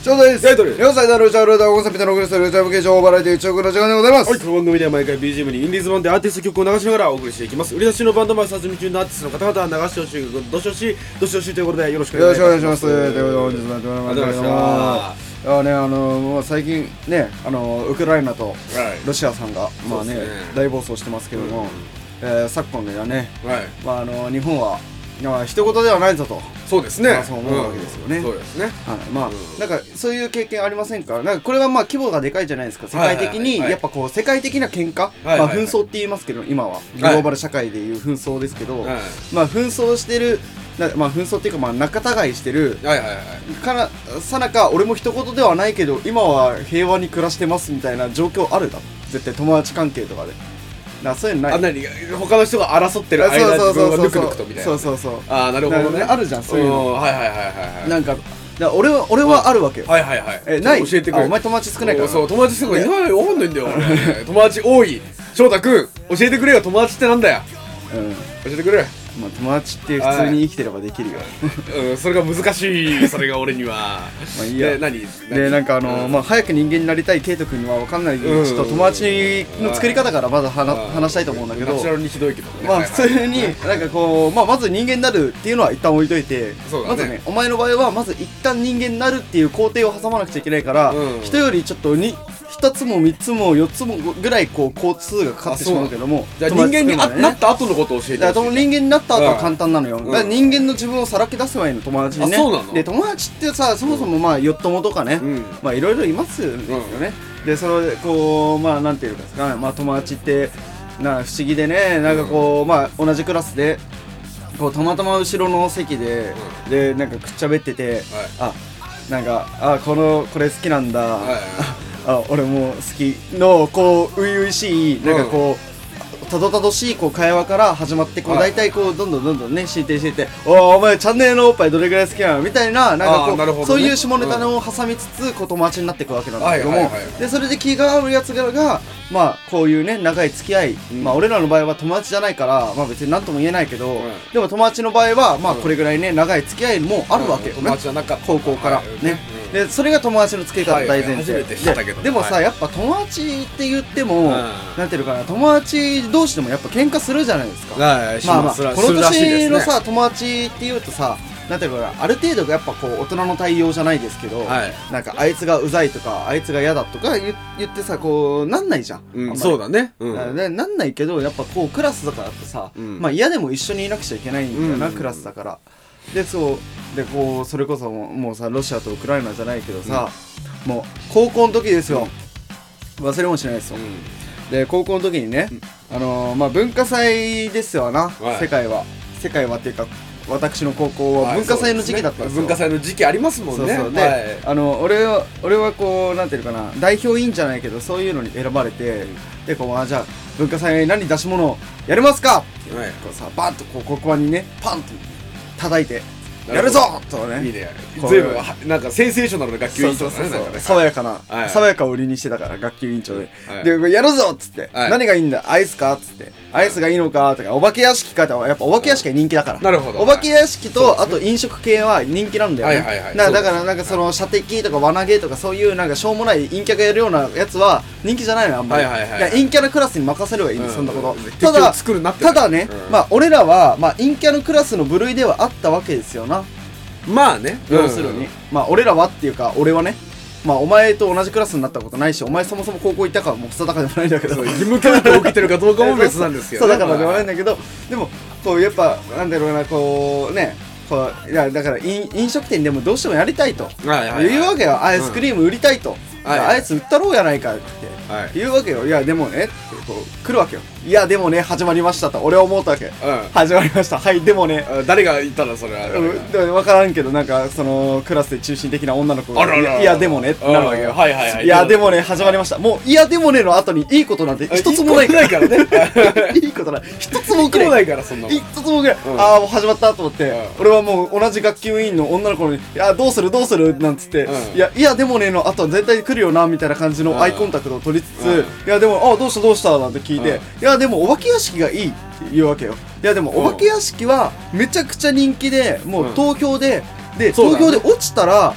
翔太です。 やりとり 4歳であるうちはルーダーコンセプトのクリストルーチャー向け情報バラエティー中国の時間でございます。 はい、この番組では毎回 BGM にインディーズ版でアーティスト曲を流しながらお送りしていきます。売り出しのバンドマン撮影中のアーティストの方々は流してほしい、どしどしということでよろしくお願いします。 よろしくお願いします。ということで本日もやってまいりましたけども、もう最近ね、ウクライナとロシアさんが、まあね、大暴走してますけども、昨今ではね、まあ日本は一言ではないぞと。 そうですね。 そう思うわけですよね。 そうですね。 まあなんかそういう経験ありませんか。なんかこれはまあ規模がでかいじゃないですか。世界的にやっぱこう世界的な喧嘩、まあ紛争って言いますけど、今はグローバル社会でいう紛争ですけど、まあ紛争してる、まあ紛争っていうかまあ仲違いしてるからさなか、俺も一言ではないけど今は平和に暮らしてますみたいな状況あるだろ。絶対友達関係とかで。そういうのない。 他の人が争ってる間に自分がぬくぬくとみたいな。 そう。 ああ、なるほどね。 あるじゃん、そういうの。 はい。 なんか俺はあるわけよ。 はい。 ない。 教えてくれ。 お前友達少ないから。 そう、友達少ない。わかんないんだよ。友達多い。翔太くん、教えてくれよ。友達ってなんだよ。教えてくれ。 まあ友達って普通に生きてればできるよ。 それが難しい。それが俺には。 まあいいや。でなんかまあ早く人間になりたいケイト君には分かんないけど、ちょっと友達の作り方からまず話したいと思うんだけど。 ナチュラルにひどいけどね。 まあ普通になんかこうまず人間になるっていうのは一旦置いといて、まずね、お前の場合はまず一旦人間になるっていう工程を挟まなくちゃいけないから、人よりちょっと2つも3つも4つもぐらいこう交通がかかってしまうけども、 じゃあ人間になった後のことを教えて。 だから人間になった後は簡単なのよ。だから人間の自分をさらけ出せばいいの、友達にね。 そうなの。 で友達ってさ、そもそもまあよっ友とかね、まあいろいろいますよね。でそれこうまあなんていうかですかね、まあ友達って不思議でね、なんかこうまあ同じクラスでこうたまたま後ろの席でなんかくっちゃべってて、なんかこれ好きなんだ。俺も好きのこう初々しいなんかこうたどたどしいこう会話から始まって、こう大体こうどんどんね進展していって、お前チャンネルのおっぱいどれぐらい好きなのみたいな、なんかこうそういう下ネタを挟みつつこう友達になっていくわけなんだけども、でそれで気が合うやつらがまあこういうね長い付き合い、まあ俺らの場合は友達じゃないからまあ別に何とも言えないけど、でも友達の場合はまあこれぐらいね長い付き合いもあるわけよね、高校からね。でそれが友達の付け方大前提でもさ、やっぱ友達って言ってもなんていうのかな、友達同士でもやっぱ喧嘩するじゃないですか。まあこの年のさ友達っていうとさ、なんていうかな、ある程度やっぱこう大人の対応じゃないですけど、なんかあいつがうざいとかあいつが嫌だとか言ってさ、こうなんないじゃん。 そうだね。 なんないけどやっぱこうクラスだからってさ、まあ嫌でも一緒にいなくちゃいけないんだよな、クラスだから。でこうそれこそもうさロシアとウクライナじゃないけどさ、もう高校の時ですよ、忘れもしないですよ。で高校の時にね、まあ文化祭ですよな、世界はっていうか私の高校は文化祭の時期だったんですよ。 文化祭の時期ありますもんね。 で俺はこうなんていうかな、代表委員じゃないけどそういうのに選ばれて、でこうじゃあ文化祭何出し物やりますかってこうさバンとこう黒板にねパンと叩いてやるぞとね。 いいね。全部なんかセンセーショナルな学級委員長だね。 爽やかを売りにしてたから学級委員長で。でやるぞっつって、何がいいんだアイスかっつって、アイスがいいのかとか、お化け屋敷かとか、やっぱお化け屋敷が人気だから。 なるほど。 お化け屋敷とあと飲食系は人気なんだよね。だからなんかその射的とか輪投げとかそういうなんかしょうもない陰キャがやるようなやつは人気じゃないのあんまり。陰キャのクラスに任せればいいんです、そんなこと。ただね、まあ俺らはまあ陰キャのクラスの部類ではあったわけですよな。 まあね、 要するにまあ俺らはっていうか俺はね、まあお前と同じクラスになったことないし、お前そもそも高校行ったからもう定かでもないんだけど、 義務教育を受けてるかどうかも別なんですけど、 そうだからでもないんだけど、でもこうやっぱなんだろうな、こうね、こういやだから飲食店でもどうしてもやりたいというわけよ。アイスクリーム売りたいと、アイス売ったろうやないかって言うわけよ。いやでもねってこう来るわけよ。いやでもね始まりましたと俺は思ったわけ。始まりました、はいでもね。 誰が言ったのそれは。 分からんけど、なんかそのクラスで中心的な女の子がいやでもねってなるわけよ。いやでもね始まりました。もういやでもねの後にいいことなんて一つもないからね。いいことない一つもないから、そんな一つもくらい。ああもう始まったと思って、俺はもう同じ学級委員の女の子にいやどうするなんつって、いやでもねの後は絶対来るよなみたいな感じのアイコンタクトを取りつつ、いやでもどうしたなんて聞いて、いやでもお化け屋敷がいいって言うわけよ。いやでもお化け屋敷はめちゃくちゃ人気で、もう東京で、東京で落ちたら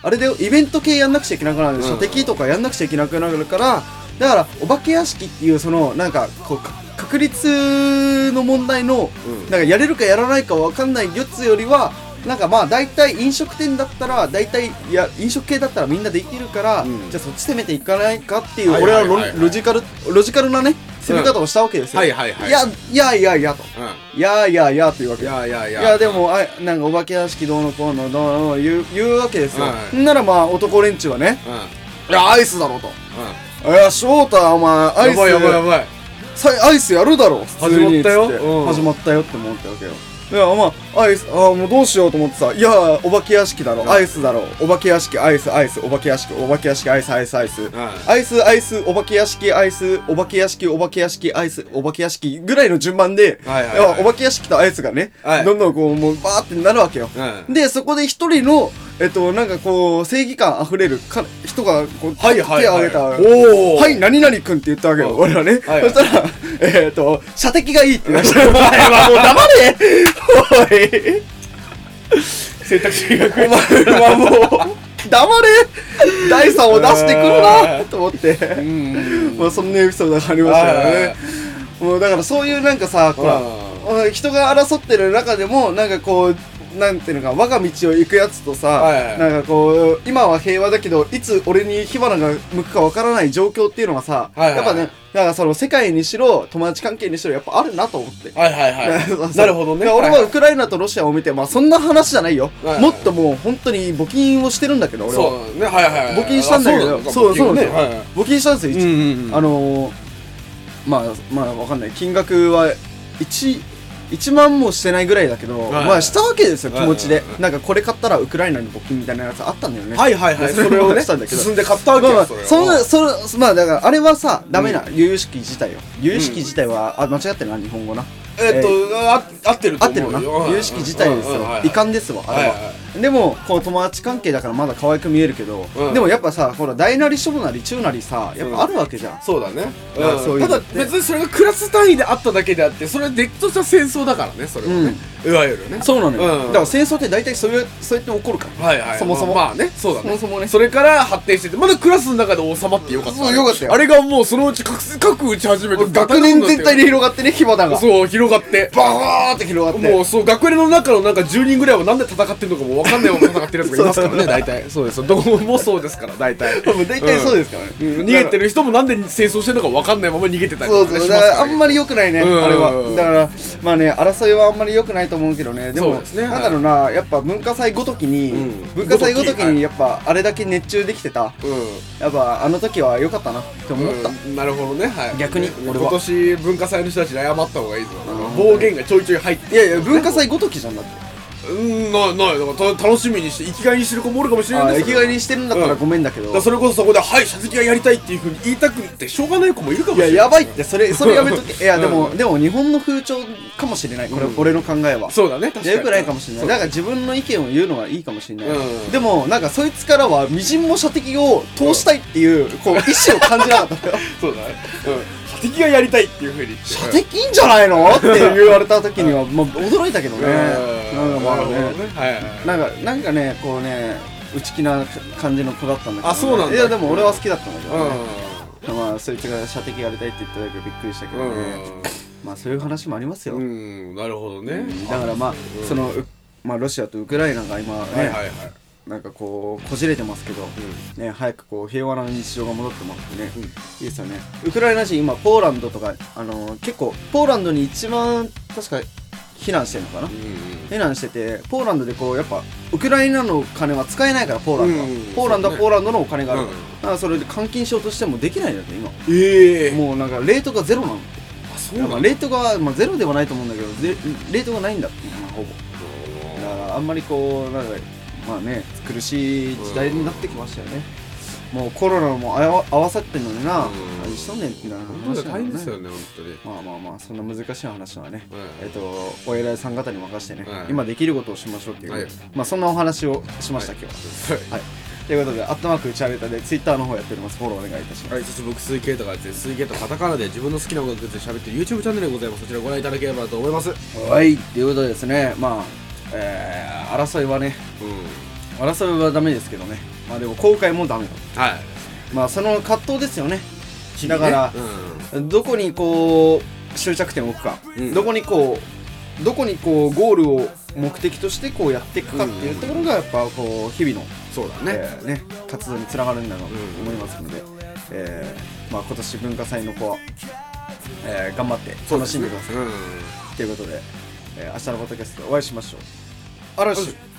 あれでイベント系やんなくちゃいけなくなるでしょ、敵とかやんなくちゃいけなくなるから、だからお化け屋敷っていうそのなんかこう確率の問題の、なんかやれるかやらないか分かんないやつよりはなんかまあ大体飲食店だったら大体飲食系だったらみんなできるから、じゃあそっち攻めていかないかっていう俺はロジカルなね攻め方をしたわけですよ。いやと、いやというわけ。いやでもなんかお化け屋敷どうのこうのどうの言うわけですよ。ならまあ男連中はね、いやアイスだろうと。いや翔太お前アイスやばいアイスやるだろ始まったよって思ったわけよ。いやまあアイスもうどうしようと思ってさ、いやお化け屋敷だろアイスだろお化け屋敷アイスお化け屋敷アイスお化け屋敷アイスお化け屋敷アイスお化け屋敷ぐらいの順番でお化け屋敷とアイスがねどんどんこうもうバーってなるわけよ。でそこで一人のなんかこう正義感あふれる人がこう手を挙げたはい何々くんって言ったわけよ俺はね。そしたら射的がいいって言いました。お前はもう黙れおい選択肢がお前はもう黙れ第3を出してくるなと思ってまあそんなエピソードがありましたよね。もうだからそういうなんかさほら人が争ってる中でもなんかこうなんていうのか我が道を行くやつとさ、なんかこう今は平和だけどいつ俺に火花が向くかわからない状況っていうのはさ、やっぱねだからその世界にしろ友達関係にしろやっぱあるなと思って。 なるほどね。 俺はウクライナとロシアを見てまあそんな話じゃないよ。もっともう本当に募金をしてるんだけど俺は。 そうね募金したんだけどそうね募金したんですよ。まあわかんない金額は1万もしてないぐらいだけど、まあしたわけですよ気持ちで。なんかこれ買ったらウクライナに募金みたいなやつあったんだよね。 それをね進んで買ったわけよ。 まあだからあれはさダメな由々しき事態よ。由々しき事態は間違ってるな日本語な。 合ってると思うよ。 な由々しき事態ですよ。遺憾ですわあれは。でもこう友達関係だからまだ可愛く見えるけど、でもやっぱさほら大なり小なり中なりさやっぱあるわけじゃん。 そうだね。ただ別にそれがクラス単位であっただけであってそれはデッドした戦争だからねそれはね。いわゆるね。 そうなのよ。だから戦争って大体そうやって起こるから。そもそもまあねそうだね。 そもそもね。 それから発展しててまだクラスの中で収まってよかった。 そうよかったよ。 あれがもうそのうち核打ち始めて学年全体で広がってね火花が。 そう広がってバーって広がって。 もうそう学年の中のなんか10人ぐらいはなんで戦ってんのかも分かんないまま戦ってるやつがいますからね大体。そうですどこもそうですから大体。 大体そうですからね。 逃げてる人もなんで戦争してるのか分かんないまま逃げてたりとかね。そうだからあんまり良くないねあれは。だからまあね争いはあんまり良くないと思うけどね。でもなんだろうなやっぱ文化祭ごときにやっぱあれだけ熱中できてた。やっぱあの時は良かったなって思った。 なるほどね。 逆に今年文化祭の人たちに謝った方がいいぞ。暴言がちょいちょい入って。 いや文化祭ごときじゃんだって。 ないだから楽しみにして生きがいにしてる子もおるかもしれないんです生きがいにしてるんだったらごめんだけど、 それこそそこではい射的がやりたいっていうふうに言いたくてしょうがない子もいるかもしれない。 いややばいってそれやめとけ。いやでも日本の風潮かもしれないこれ俺の考えは。 そうだね確かに。 よくないかもしれない。だから自分の意見を言うのはいいかもしれない。でもなんかそいつからはみじんも射的を通したいっていうこう意思を感じなかったよ。 そうだね。射的がやりたいっていうふうに射的いいんじゃないのって言われた時にはもう驚いたけどね。なんかまあねなんかねこうね内気な感じの子だったんだけど。 あそうなんだ。 いやでも俺は好きだったんだけどね。まあそいつが射的やりたいって言っただけびっくりしたけどね。まあそういう話もありますよ。 なるほどね。 だからまあそのまあロシアとウクライナが今ねなんかこうこじれてますけど、ね早くこう平和な日常が戻ってますね。いいですよね。ウクライナ人今ポーランドとか結構ポーランドに一番確か避難してるのかな。避難しててポーランドでこうやっぱウクライナの金は使えないからポーランドはポーランドのお金があるから、それで換金しようとしてもできないんだって今。もうなんかレートがゼロなの。あそうなんだ。レートがまあゼロではないと思うんだけどレートがないんだってほぼ。だからあんまりこうなんかまあね苦しい時代になってきましたよね。もうコロナも合わさってんのにな何しとんねんみたいな話大変ですよね本当に。 まあそんな難しい話はねお偉いさん方に任せてね今できることをしましょうっていうまあそんなお話をしました今日は。はいということで、うちあれたでツイッターの方やっております。フォローお願いいたします。 はい、そして僕、水系とかですね、水系とカタカナで自分の好きな音楽で喋ってる YouTube チャンネルでございます。そちらご覧いただければと思います。 はい、ということでですね、まあ、争いはね、争いはダメですけどね、 まあでも後悔もダメだ。 はい。 まあその葛藤ですよね。 日々ねだから、どこにこう終着点を置くか、どこにこうゴールを目的としてこうやっていくかっていうところがやっぱこう日々のそうだね、 活動につながるんだろうと思いますので、まあ今年文化祭の子は、頑張って楽しんでください、ということで、明日のポッドキャストでお会いしましょう。嵐。